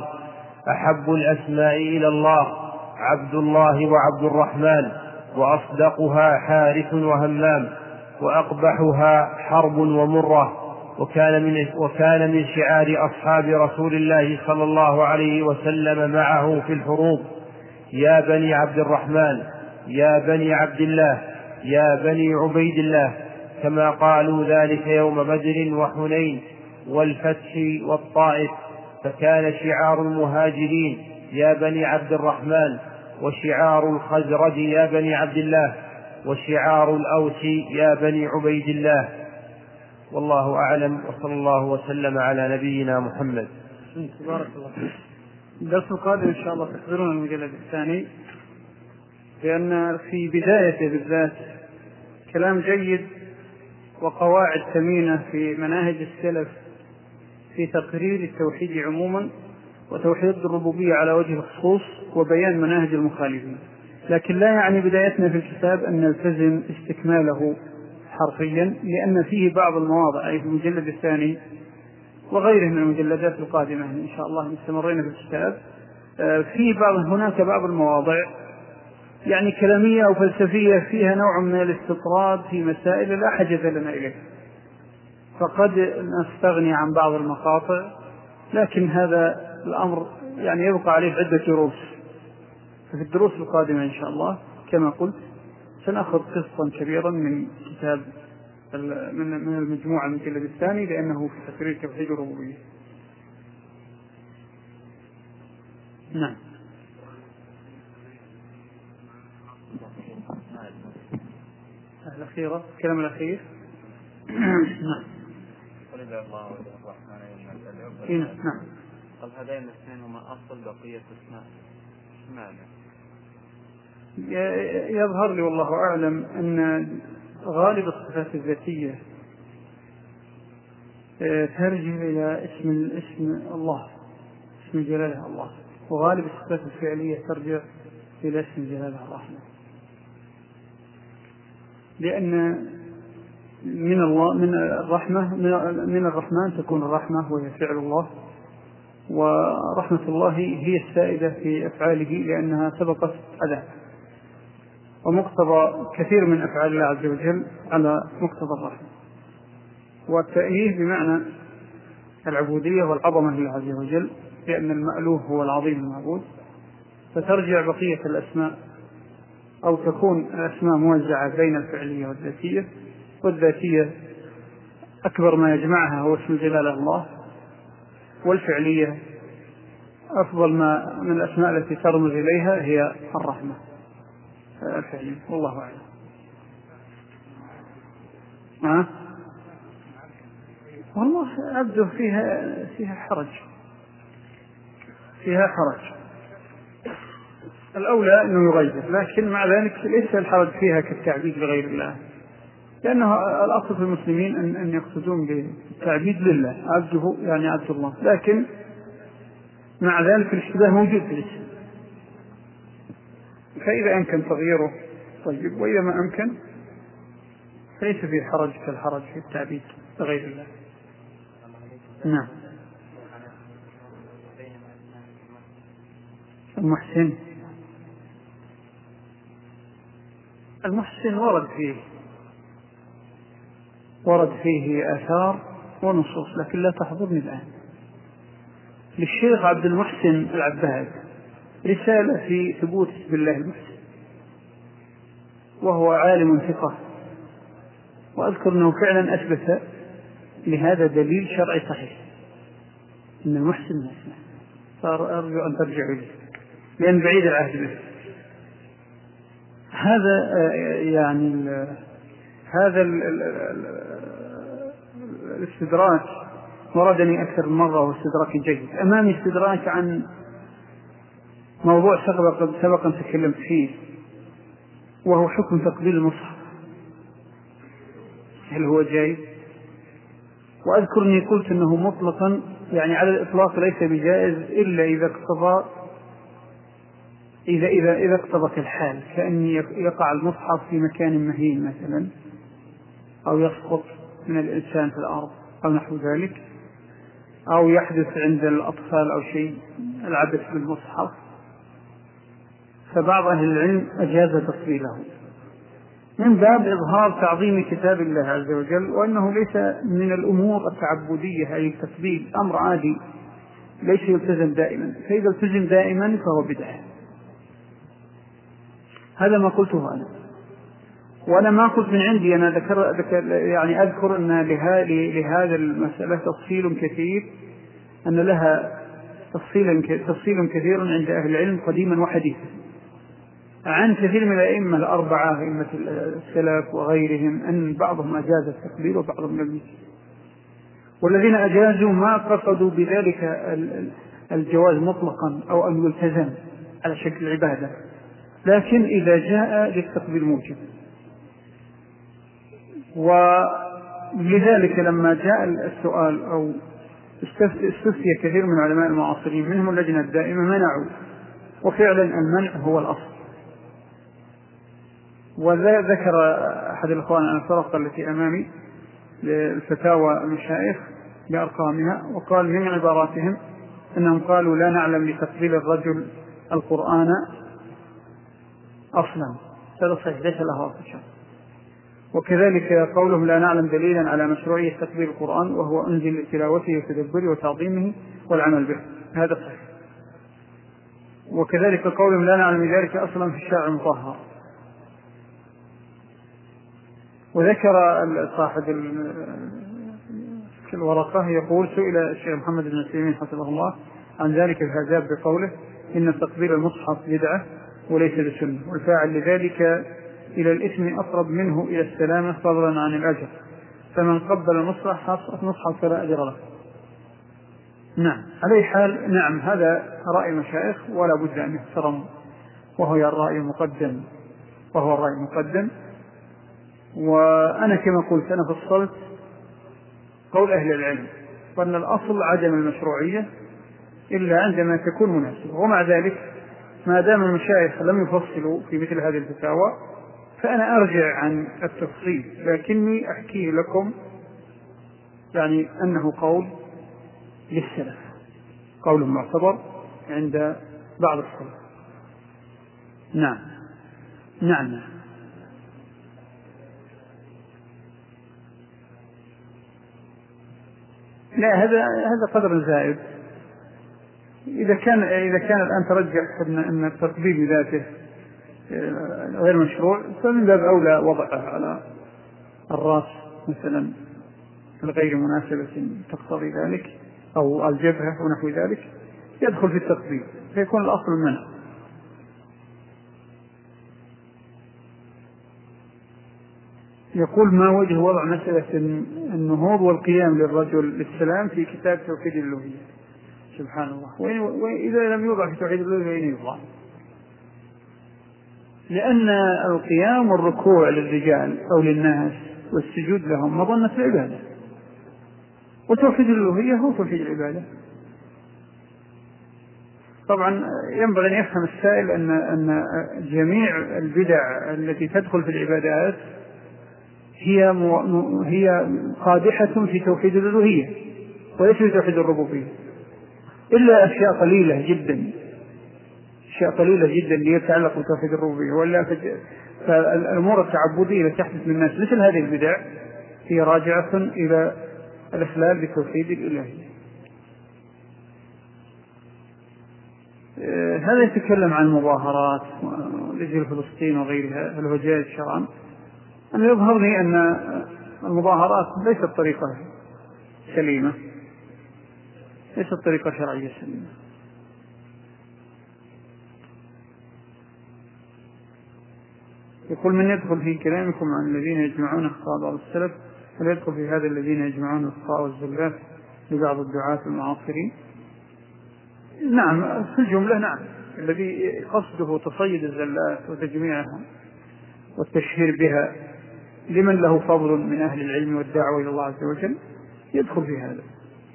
S1: أحب الأسماء إلى الله عبد الله وعبد الرحمن، وأصدقها حارث وهمام، وأقبحها حرب ومرة، وكان من, وكان من شعار أصحاب رسول الله صلى الله عليه وسلم معه في الحروب: يا بني عبد الرحمن، يا بني عبد الله، يا بني عبيد الله، كما قالوا ذلك يوم بدر وحنين والفتح والطائف. فكان شعار المهاجرين يا بني عبد الرحمن، وشعار الخزرج يا بني عبد الله، وشعار الأوس يا بني عبيد الله. والله أعلم، وصلى الله وسلم على نبينا محمد.
S2: بارك الله فيك. الدرس القادم إن شاء الله تحضرون المجلد الثاني، لأن في بدايته بالذات كلام جيد وقواعد ثمينة في مناهج السلف في تقرير التوحيد عموما وتوحيد الربوبية على وجه الخصوص وبيان مناهج المخالفين. لكن لا يعني بدايتنا في الكتاب أن نلتزم استكماله حرفيا، لأن فيه بعض المواضع أي في المجلد الثاني وغيره من المجلدات القادمة إن شاء الله مستمرين في الكتاب، في بعض هناك بعض المواضع يعني كلامية أو فلسفية فيها نوع من الاستطراد في مسائل لا حاجة لنا إليه، فقد نستغني عن بعض المقاطع، لكن هذا الأمر يعني يبقى عليه عدة دروس. ففي الدروس القادمة إن شاء الله كما قلت سنأخذ قسطا كبيرا من كتاب من المجموعة من المجلد الثاني، لأنه في تقرير توحيد الربوبية. نعم. الأخيرة الكلام الأخير. نعم. نعم.
S3: قال هذين الاثنين هما أصل بقية اسماء معنى.
S2: يظهر لي والله أعلم أن غالب الصفات الذاتية ترجع إلى اسم الاسم الله، اسم جلاله الله، وغالب الصفات الفعلية ترجع إلى اسم جلاله الرحمن، لأن من الله من الرحمة من الرحمن تكون الرحمة وهي فعل الله، ورحمة الله هي السائدة في أفعاله لأنها سبقت أداة، ومقتضى كثير من أفعال الله عز وجل على مقتضى الرحمة. والتأييد بمعنى العبودية والعظمة لله عز وجل، لأن المألوه هو العظيم المعبود، فترجع بقية الأسماء أو تكون الأسماء موزعة بين الفعلية والذاتية، والذاتية أكبر ما يجمعها هو اسم جلال الله، والفعلية أفضل ما من الأسماء التي ترمز إليها هي الرحمة الفعلية. والله أعلم. أه؟ والله أبدو فيها فيها حرج فيها حرج الأولى أنه يغير، لكن مع ذلك ليس الحرج فيها كالتعبيد لغير الله، لأنه الأصل في المسلمين أن, أن يقصدون بالتعبيد لله، عبده يعني عبد الله، لكن مع ذلك الاشتباه موجود في الاسم، فإذا أمكن تغييره طيب، وإذا ما أمكن فليس فيه حرج كالحرج في التعبيد لغير الله. نعم. المحسن المحسن ورد فيه ورد فيه آثار ونصوص، لكن لا تحضرني الآن. للشيخ عبد المحسن العباد رسالة في ثبوت اسم الله المحسن، وهو عالم ثقة، وأذكر أنه فعلا أثبت لهذا دليل شرعي صحيح أن المحسن ما اسمه، فأرجو أن ترجعوا إليه لأن بعيد العهد به. هذا يعني ال هذا ال ال الاستدراك وردني أكثر من مرة، واستدراك جيد. أمامي استدراك عن موضوع سبق سبقا تكلمت فيه، وهو حكم تقبيل المصحف، هل هو جيد؟ وأذكر أني قلت أنه مطلقا يعني على الإطلاق ليس بجائز إلا إذا اقتضى إذا إذا إذا اقتضت الحال، كأن يقع المصحف في مكان مهين مثلا، أو يسقط من الإنسان في الأرض أو نحو ذلك، أو يحدث عند الأطفال أو شيء العبث بالمصحف، فبعض أهل العلم أجاز تقبيله، من باب إظهار تعظيم كتاب الله عز وجل، وأنه ليس من الأمور التعبدية أي التقبيل، أمر عادي ليس يلتزم دائما، فإذا التزم دائما فهو بدعة. هذا ما قلته أنا، وأنا ما قلت من عندي، أنا ذكر, ذكر يعني أذكر أن لهذا المسألة تفصيل كثير، أن لها تفصيل, تفصيل كثير عند أهل العلم قديما وحديثا عن كثير من الأئمة الأربعة، أئمة السلف وغيرهم، أن بعضهم أجاز التقبيل وبعضهم لم يجز، والذين أجازوا ما قصدوا بذلك الجواز مطلقا أو أن يلتزم على شكل عبادة، لكن إذا جاء للتقبيل موجب. ولذلك لما جاء السؤال أو استفتي كثير من علماء المعاصرين منهم اللجنة الدائمة منعوا، وفعلا المنع هو الأصل. وذكر أحد الإخوان عن الفرق التي أمامي الفتاوى المشايخ بأرقامها، وقال من عباراتهم أنهم قالوا لا نعلم لتقبيل الرجل القرآن أصلا، هذا صحيح ليس له أصل شرعي. وكذلك قولهم لا نعلم دليلا على مشروعية تقبيل القرآن وهو أنزل لتلاوته وتدبره وتعظيمه والعمل به، هذا صحيح. وكذلك قولهم لا نعلم ذلك أصلا في الشرع المطهر. وذكر صاحب الورقة يقول سئل الشيخ محمد بن سليمان حفظه الله عن ذلك فأجاب بقوله إن تقبيل المصحف بدعة وليس بسنة، والفاعل لذلك إلى الإثم أقرب منه إلى السلامة فضلا عن الأجر، فمن قبل المصحف فلا أجر له. نعم، على أي حال نعم، هذا رأي المشايخ ولا بد أن يحترم، وهو الرأي المقدم وهو الرأي المقدم. وأنا كما قلت أنا فصلت قول أهل العلم وأن الأصل عدم المشروعية إلا عندما تكون مناسبة، ومع ذلك ما دام المشايخ لم يفصلوا في مثل هذه الفتاوى فأنا أرجع عن التفصيل، لكني أحكي لكم يعني أنه قول للسلف، قول معتبر عند بعض السلف. نعم نعم نعم. لا، هذا هذا قدر زائد. إذا كان إذا كان الآن ترجح أن أن التقبيل بذاته غير مشروع، فمن باب أولى وضعه على الرأس مثلا غير مناسبة تقتضي ذلك، أو الجبهة ونحو ذلك، يدخل في التقبيل، فيكون الأصل المنع. يقول ما وجه وضع مسألة النهوض والقيام للرجل للسلام في كتاب توحيد الألوهية؟ سبحان الله، وإذا لم يوضع في توحيد الألوهية وين يوضع؟ لأن القيام والركوع للرجال أو للناس والسجود لهم مظنة العبادة، وتوحيد الألوهية هو توحيد العبادة. طبعا ينبغي أن يفهم السائل أن أن جميع البدع التي تدخل في العبادات هي هي قادحة في توحيد الألوهية وليس في توحيد الربوبية، إلا أشياء قليلة جدا، أشياء قليلة جدا يتعلق بتوحيد الربوبية، ولا فالأمور التعبدية التي تحدث من الناس مثل هذه البدع هي راجعة إلى الإخلال بتوحيد الإلهية. هذا يتكلم عن مظاهرات لأجل فلسطين وغيرها الهجاج شرعا. أنا يظهرني أن المظاهرات ليست طريقة سليمة، ليست طريقة شرعية سليمة. يقول من يدخل في كلامكم عن الذين يجمعون أخطاء بعض السلف، هل يدخل في هذا الذين يجمعون الأخطاء والزلات لبعض الدعاة المعاصرين؟ نعم، في الجملة نعم، الذي قصده تصيد الزلات وتجميعها والتشهير بها لمن له فضل من أهل العلم والدعوة إلى الله عز وجل يدخل في هذا.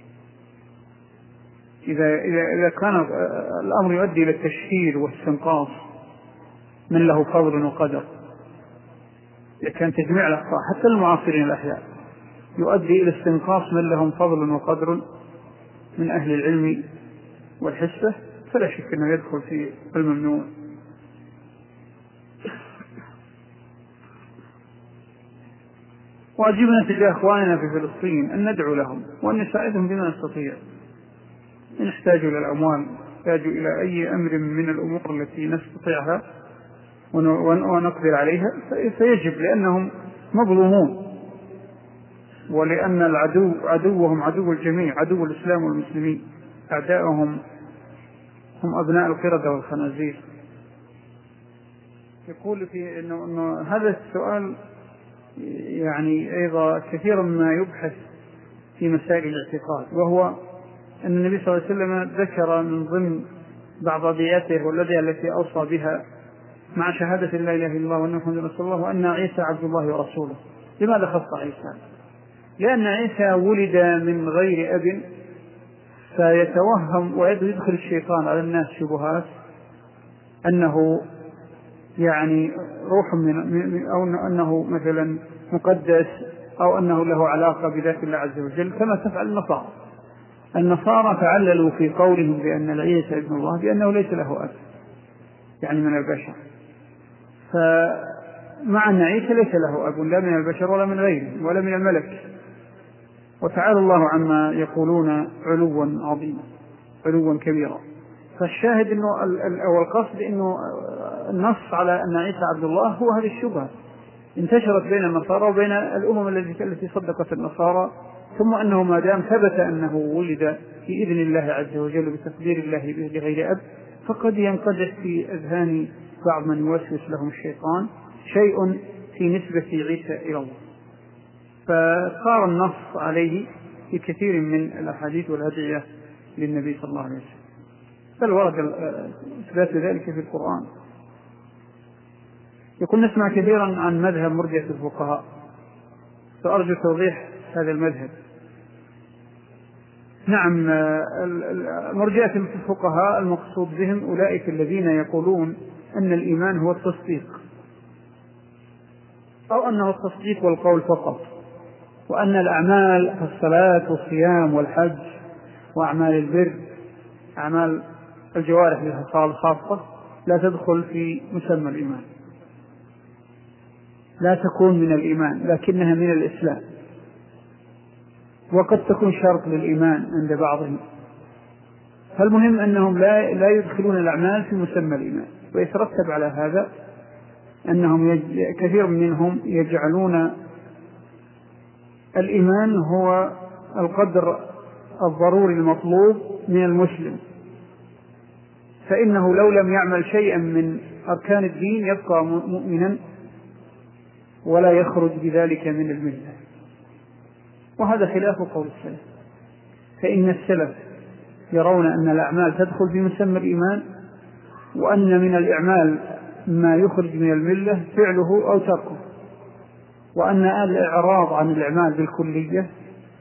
S2: إذا, إذا, إذا كان الأمر يؤدي إلى التشهير واستنقاص من له فضل وقدر، إذا كان تجميع الأخطاء حتى المعاصرين الأحياء يؤدي إلى استنقاص من لهم فضل وقدر من أهل العلم والحسة، فلا شك أنه يدخل في الممنوع. واجبنا تجاه إخواننا في فلسطين أن ندعو لهم وأن نساعدهم بما نستطيع. إن احتاجوا إلى الأموال، احتاجوا إلى أي أمر من الأمور التي نستطيعها ونقدر عليها فيجب، لأنهم مظلومون، ولأن العدو عدوهم عدو الجميع، عدو الإسلام والمسلمين. أعداءهم هم أبناء القردة والخنازير. يقول في إنه, إنه هذا السؤال يعني أيضا كثيرا ما يبحث في مسائل الاعتقاد، وهو أن النبي صلى الله عليه وسلم ذكر من ضمن بعض أبياته والذي التي أوصى بها مع شهادة لا إله إلا الله وأن محمدا رسول الله وأن عيسى عبد الله ورسوله. لماذا خص عيسى؟ لأن عيسى ولد من غير أب، فيتوهم ويدخل الشيطان على الناس شبهات أنه يعني روح من أو أنه مثلا مقدس أو أنه له علاقة بذات الله عز وجل، كما تفعل النصارى. النصارى تعللوا في قولهم بأن عيسى ابن الله بأنه ليس له أب، يعني من البشر. فمع أن عيسى ليس له أب لا من البشر ولا من غيره ولا من الملك، وتعالى الله عما يقولون علوا عظيما، علوا كبيرا. فالشاهد انه او القصد انه النص على ان عيسى عبد الله هو هذه الشبهه انتشرت بين النصارى وبين الامم التي التي صدقت النصارى، ثم انه ما دام ثبت انه ولد في اذن الله عز وجل بتقدير الله بغير اب، فقد ينقدح في اذهان بعض من يوسوس لهم الشيطان شيء في نسبه عيسى الى الله، فصار النص عليه في كثير من الاحاديث والادعيه للنبي صلى الله عليه وسلم، بل ورد إثبات ذلك في القرآن. يكون نسمع كثيرا عن مذهب مرجئة الفقهاء، فأرجو توضيح هذا المذهب. نعم، مرجئة الفقهاء المقصود بهم أولئك الذين يقولون أن الإيمان هو التصديق، أو أنه التصديق والقول فقط، وأن الأعمال الصلاة والصيام والحج وأعمال البر، أعمال الجوارح الخاصة، لا تدخل في مسمى الإيمان، لا تكون من الإيمان، لكنها من الإسلام، وقد تكون شرط للإيمان عند بعضهم. فالمهم أنهم لا, لا يدخلون الأعمال في مسمى الإيمان، ويترتب على هذا أنهم يج... كثير منهم يجعلون الإيمان هو القدر الضروري المطلوب من المسلم، فإنه لو لم يعمل شيئا من أركان الدين يبقى مؤمنا ولا يخرج بذلك من الملة، وهذا خلاف قول السلف. فإن السلف يرون أن الأعمال تدخل في مسمى الإيمان، وأن من الأعمال ما يخرج من الملة فعله أو تركه، وأن الإعراض عن الأعمال بالكلية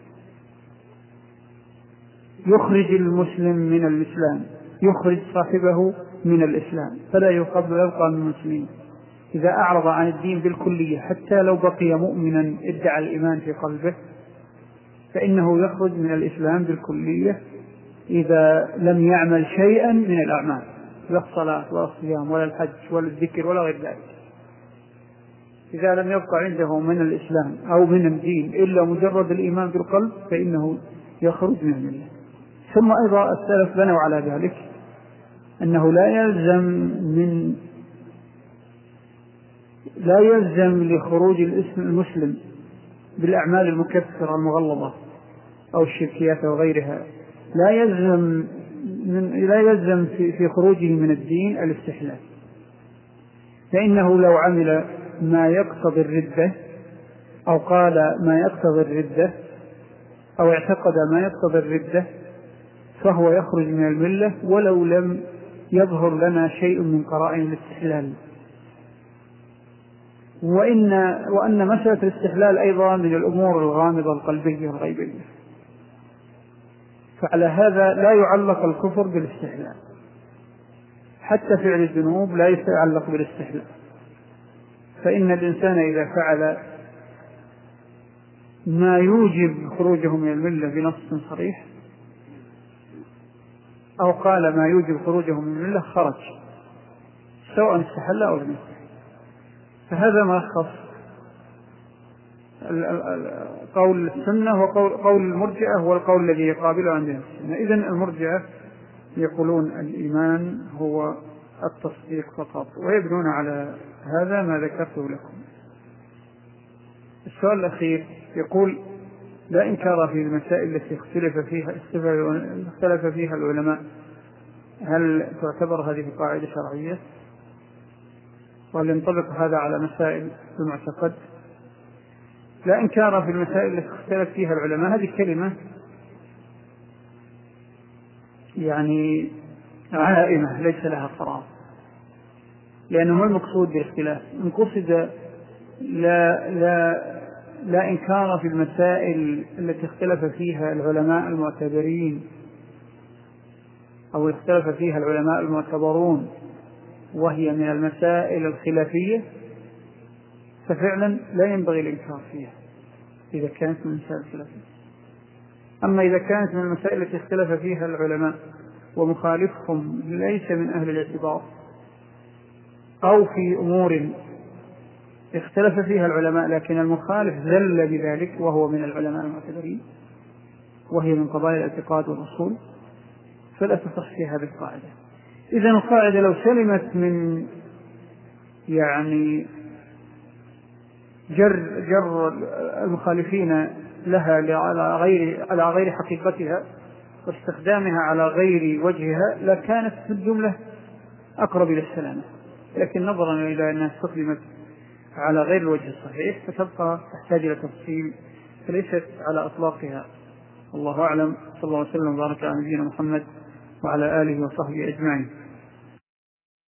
S2: يخرج المسلم من الإسلام، يخرج صاحبه من الإسلام، فلا يقبل يبقى من المسلمين. إذا أعرض عن الدين بالكلية حتى لو بقي مؤمنا ادعى الإيمان في قلبه فإنه يخرج من الإسلام بالكلية إذا لم يعمل شيئا من الأعمال، لا الصلاة ولا الصيام ولا الحج ولا الذكر ولا غير ذلك. إذا لم يبقى عنده من الإسلام أو من الدين إلا مجرد الإيمان بالقلب فإنه يخرج من الملة. ثم أيضا السلف بنوا على ذلك أنه لا يلزم من لا يلزم لخروج الاسم المسلم بالأعمال المكفرة المغلظة أو الشركيات وغيرها، لا يلزم من لا يلزم في, في خروجه من الدين الاستحلال، فإنه لو عمل ما يقتضي الردة أو قال ما يقتضي الردة أو اعتقد ما يقتضي الردة فهو يخرج من الملة ولو لم يظهر لنا شيء من قرائن الاستحلال. وإن, وأن مسألة الاستحلال أيضا من الأمور الغامضة القلبية الغيبية، فعلى هذا لا يعلق الكفر بالاستحلال، حتى فعل الذنوب لا يتعلق بالاستحلال، فإن الإنسان إذا فعل ما يوجب خروجه من الملة بنص صريح أو قال ما يوجب خروجه من الملة خرج سواء استحل أو لم يستحل. فهذا ملخص قول السنة وقول قول المرجئة هو القول الذي يقابله عندنا السنة. إذن المرجئة يقولون الإيمان هو التصديق فقط، ويبنون على هذا ما ذكرته لكم. السؤال الأخير يقول: لا إنكار في المسائل التي اختلف فيها اختلف فيها العلماء، هل تعتبر هذه قاعدة شرعية؟ وهل ينطبق هذا على مسائل المعتقد؟ لا إنكار في المسائل التي اختلف فيها العلماء، هذه كلمة يعني عائمة ليس لها قرار، لأنه ما المقصود بالاختلاف؟ إن قصد لا, لا, لا إنكار في المسائل التي اختلف فيها العلماء المعتبرين أو اختلف فيها العلماء المعتبرون وهي من المسائل الخلافية، ففعلا لا ينبغي الإنكار فيها إذا كانت من المسائل الخلافية. أما إذا كانت من المسائل التي اختلف فيها العلماء ومخالفهم ليس من أهل الاعتبار، أو في أمور اختلف فيها العلماء لكن المخالف ذل بذلك وهو من العلماء المعتبرين وهي من قضايا الاعتقاد والأصول، فلا تصح فيها هذه القاعدة. إذن القاعدة لو سلمت من يعني جر, جر المخالفين لها على غير, على غير حقيقتها واستخدامها على غير وجهها لكانت في الجملة أقرب إلى السلامة، لكن نظرا إلى أنها استخدمت على غير الوجه الصحيح فتبقى تحتاج إلى تفصيل، فليست على أطلاقها. الله أعلم. صلى الله عليه وسلم وبارك على نبينا محمد وعلى آله وصحبه أجمعين.